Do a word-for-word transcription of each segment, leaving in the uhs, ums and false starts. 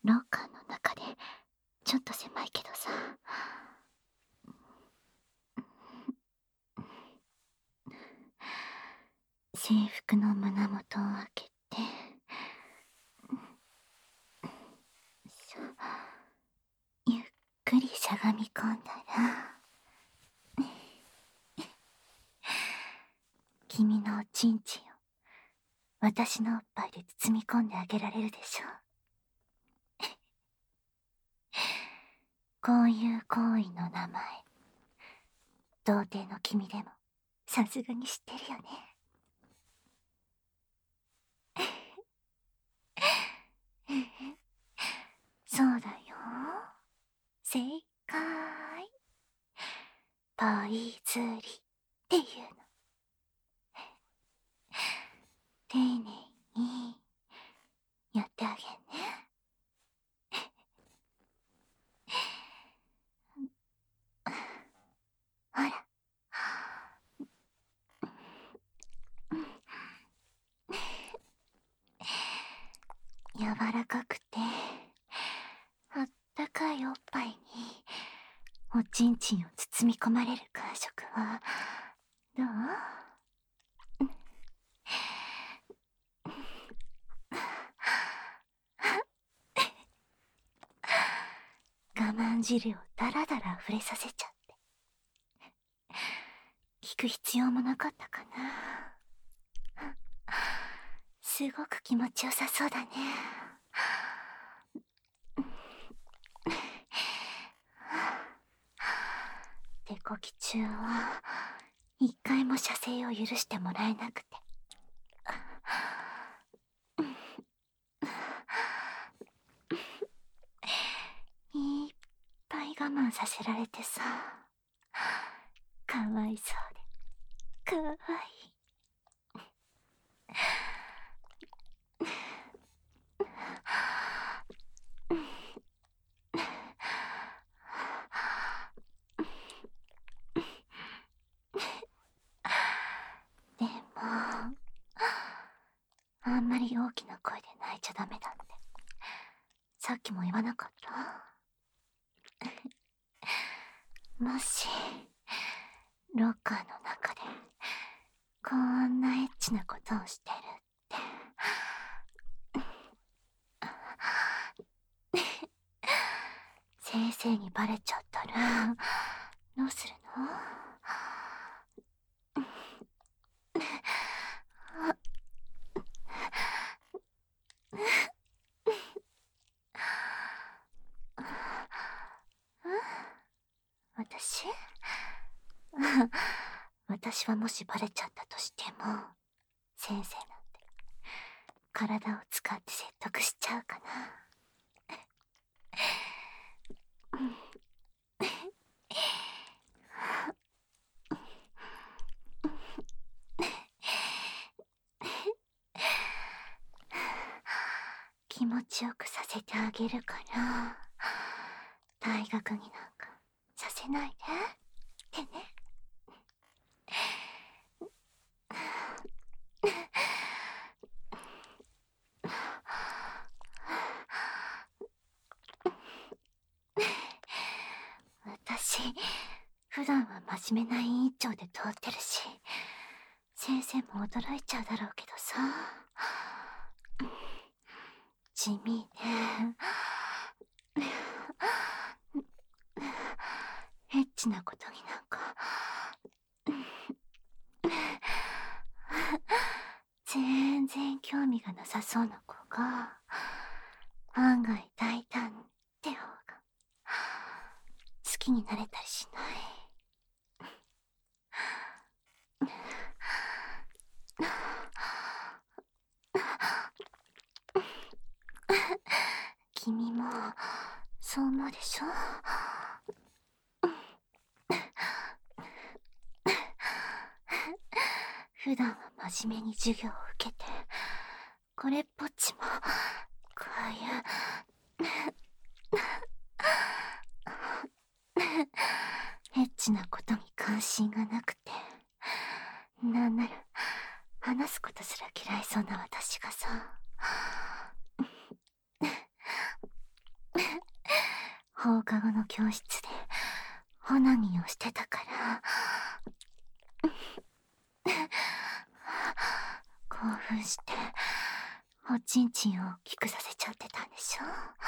ロッカーの中でちょっと狭いけどさ。制服の胸元を開けて、ゆっくりしゃがみ込んだら、君のおちんちんを私のおっぱいで包み込んであげられるでしょう。こういう行為の名前、童貞の君でもさすがに知ってるよね。そうだよ。正解。パイ釣りっていうの。丁寧にやってあげんね。ほら。柔らかくてあったかいおっぱいにおちんちんを包み込まれる感触はどう？我慢汁をダラダラ溢れさせちゃって聞く必要もなかったかな。すごく気持ちよさそうだね。手こき中は一回も射精を許してもらえなくて、いっぱい我慢させられてさ、かわいそうでかわいい。でもあんまり大きな声で泣いちゃダメだってさっきも言わなかった？もしロッカーの中でこんなエッチなことをしてるって先生にバレちゃったらどうするの？私私はもしバレちゃったとしても先生なんて体を使って説得しちゃうかな。気持ちよくさせてあげるから退学になんかさせないでってね。私普段は真面目な委員長で通ってるし先生も驚いちゃうだろうけどさ、地味ね。エッチなことになんか全然興味がなさそうな子が案外大胆って方が好きになれたりしない？君もそう思うでしょ？普段は真面目に授業を受けてこれっぽっちもこういうエッチなことに関心がなくて、なんなら話すことすら嫌いそうな私がさ放課後の教室でオナニーをしてたから興奮しておちんちんを大きくさせちゃってたんでしょ。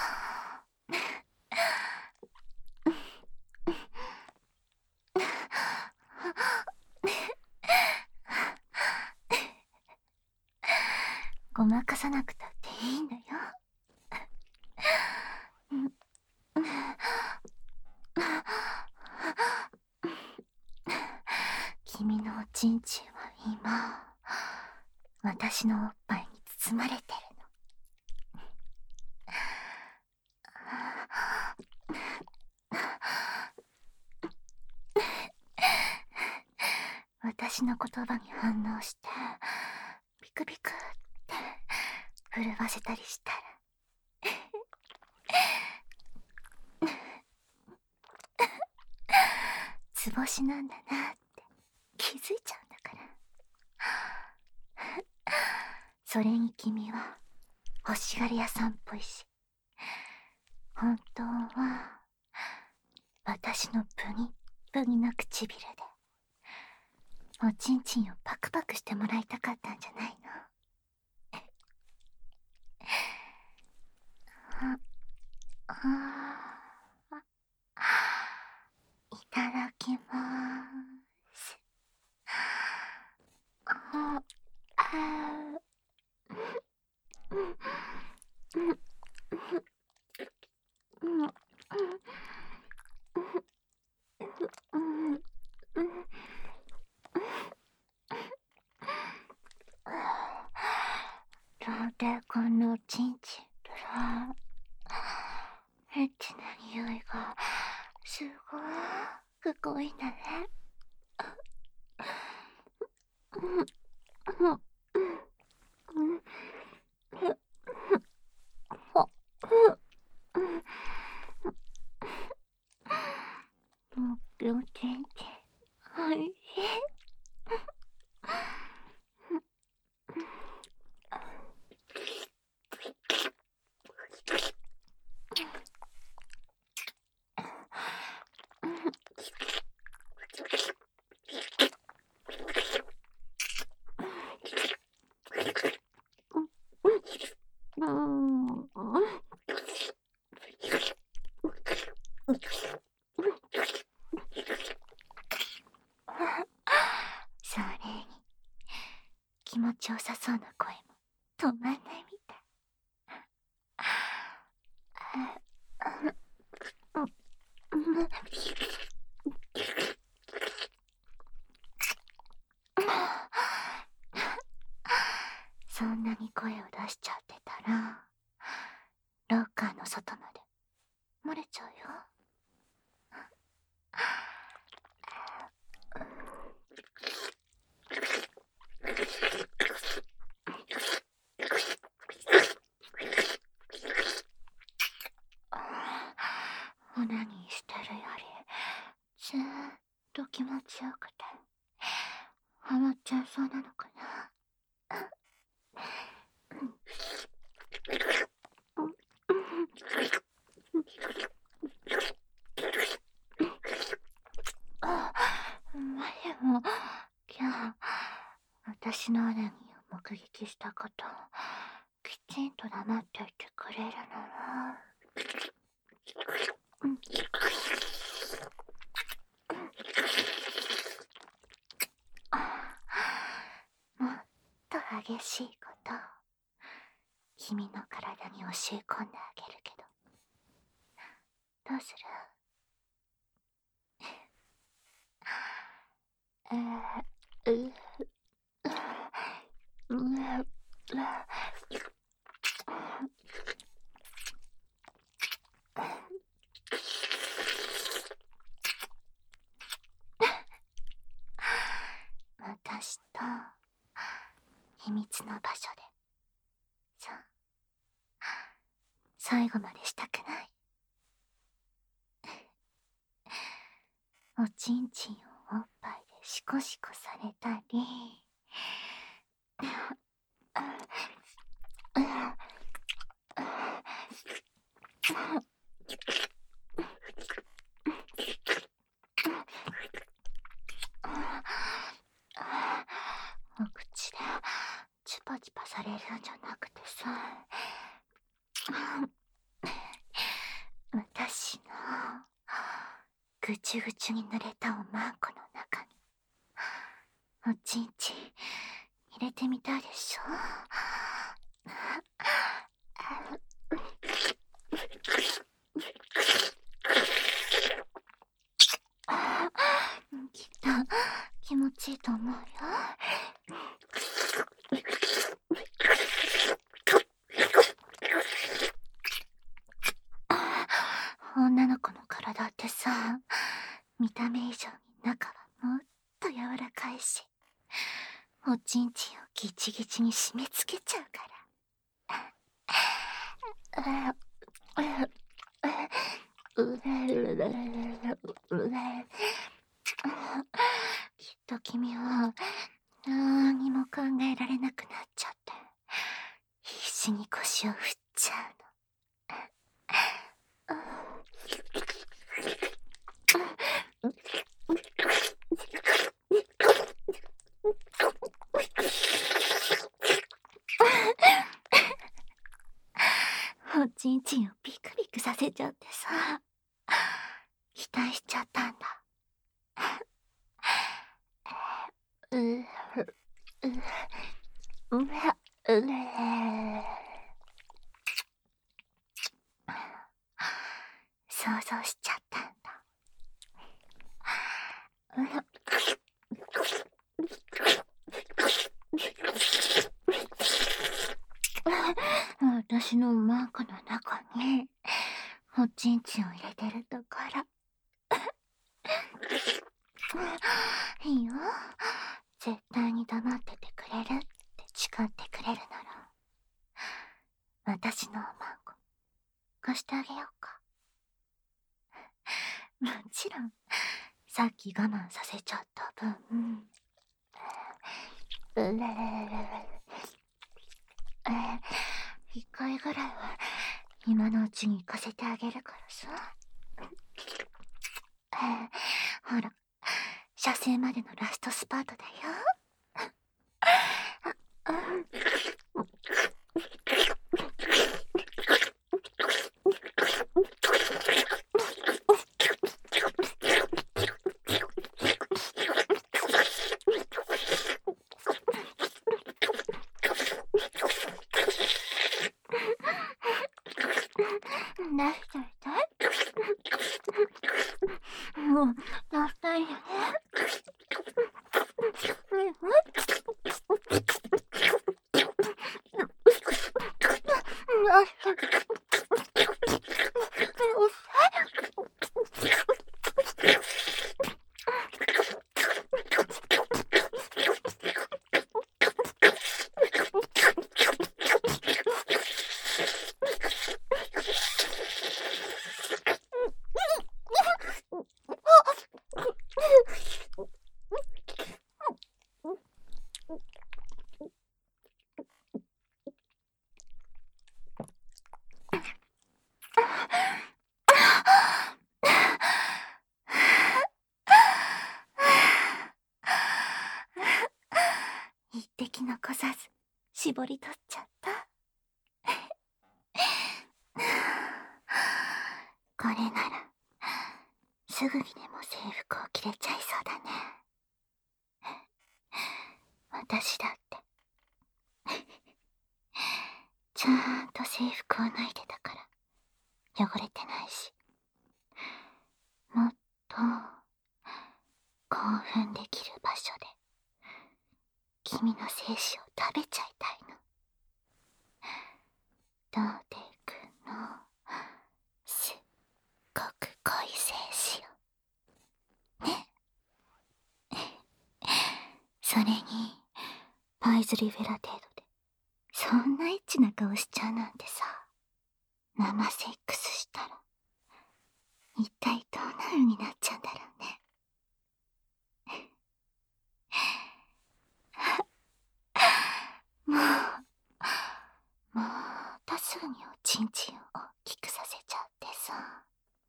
ごまかさなくたっていいんだよ。君のおちんちんは今私のおっぱいに包まれてるの。私の言葉に反応してピクピクって震わせたりしたらつぼしなんだなって気づいちゃうんだから。それに君は欲しがり屋さんっぽいし、本当は私のプニップニな唇でおちんちんをパクパクしてもらいたかったんじゃないの？ああ、いただきまーす。ああ、なんでこんなおちんちんからエッチな匂いがすごーく濃いんだね。おちんちんおいしい。それに気持ちよさそうな声も止まんないみたい。そんなに声を出しちゃってたらロッカーの外まで漏れちゃうよ。オナニーしてるよりずーっと気持ちよくてハマっちゃいそうなのかな。でも今日私のオナニーを目撃したこときちんと黙っておいてくれるならもっと激しいことを君の体に教え込んであげるけどどうする？えー、ううう私と秘密の場所でさあ最後までしたくない？おちんちんをおっぱいでシコシコされたりさ私のぐちゅぐちゅに濡れたおまんこの中におちんち入れてみたいでしょ。きっと気持ちいいと思うよ。女の子の体ってさ、見た目以上に中はもっと柔らかいし、おちんちんをギチギチに締め付けちゃうから。きっと君はなーにも考えられなくなっちゃって必死に腰を振っちゃうの。おちんちんをピクピクさせちゃってさ、期待しちゃったんだ。ううううう想像しちゃったんだ。私のマークの中におちんちんを入れてるところいいよ、絶対に黙っててくれるって誓ってくれるなら私のおまんこ貸してあげようか。もちろんさっき我慢させちゃった分、うれれれれ一回ぐらいは今のうちに行かせてあげるからさ。ほら、射精までのラストスパートだよ。出しちゃいたい？もう出したいよね。一滴残さず絞り取っちゃった。これならすぐにでも制服を着れちゃいそうだね。私だってちゃんと制服を脱いでたから汚れてないし、もっと興奮できる場所で君の精子を食べちゃいたいの。どうでいくの？すっごく濃い精子をね。それにパイズリフェラ程度でそんなエッチな顔しちゃうなんてさ、生セックスしたら一体どんな風になっちゃうんだろうね。もうもっとすぐにおちんちんを大きくさせちゃってさ、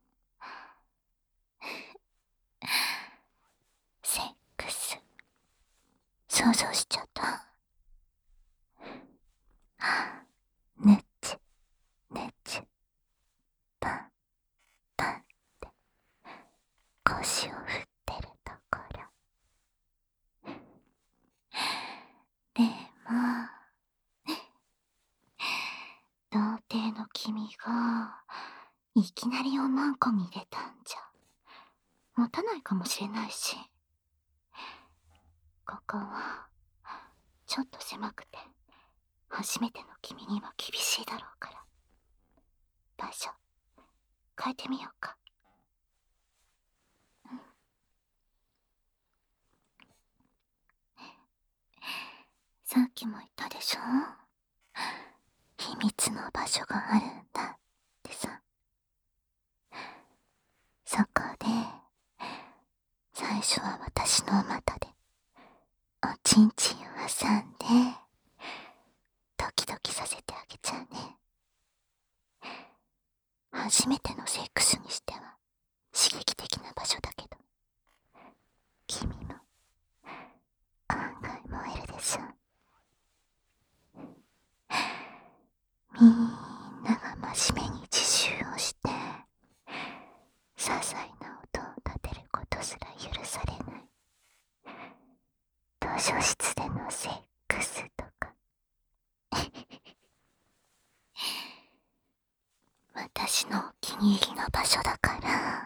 セックス想像しちゃった。 いきなりおまんこに入れたんじゃ持たないかもしれないし、ここはちょっと狭くて初めての君には厳しいだろうから、場所変えてみようか。うん、さっきも言ったでしょ、秘密の場所があるんだってさ。そこで最初は私の股でおちんちんを挟んでドキドキさせてあげちゃうね。初めてのセックスにしては刺激的な場所だけど、君も案外燃えるでしょ。みんなが真面目に自習をして些細な音を立てることすら許されない図書室でのセックスとか私のお気に入りの場所だから、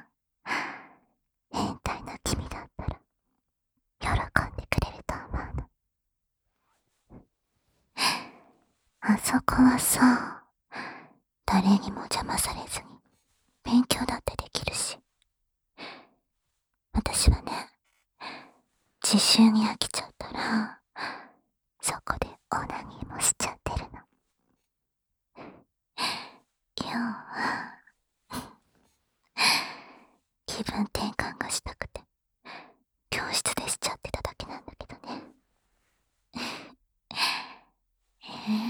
変態な君だったら喜んでくれると思うの。あそこはさ、誰にも邪魔されずに勉強だってできるし、私はね、自習に飽きちゃったらそこでオナニーもしちゃってるの。今日は気分転換がしたくて教室でしちゃってただけなんだけどね。え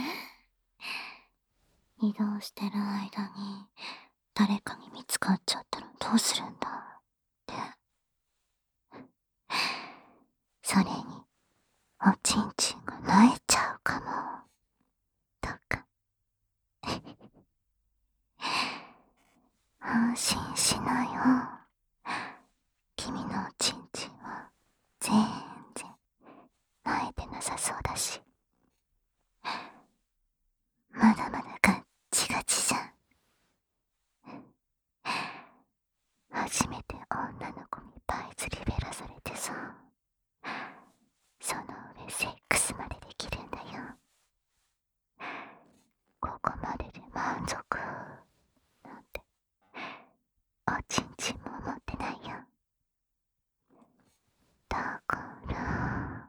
ー、移動してる間に誰かに見つかっちゃったらどうするんだって。それにおちんちんが泣いちゃうかもとか安心しなよ、君のおちんちんは全然泣いてなさそうだし、まだまだガッチガチじゃん。初めて女の子にパイズリベラされてさ、その上セックスまでできるんだよ。ここまでで満足なんておちんちんも思ってないよ。だから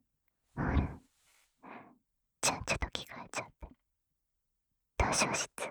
ほら、ちゃっちゃと着替えちゃって図書室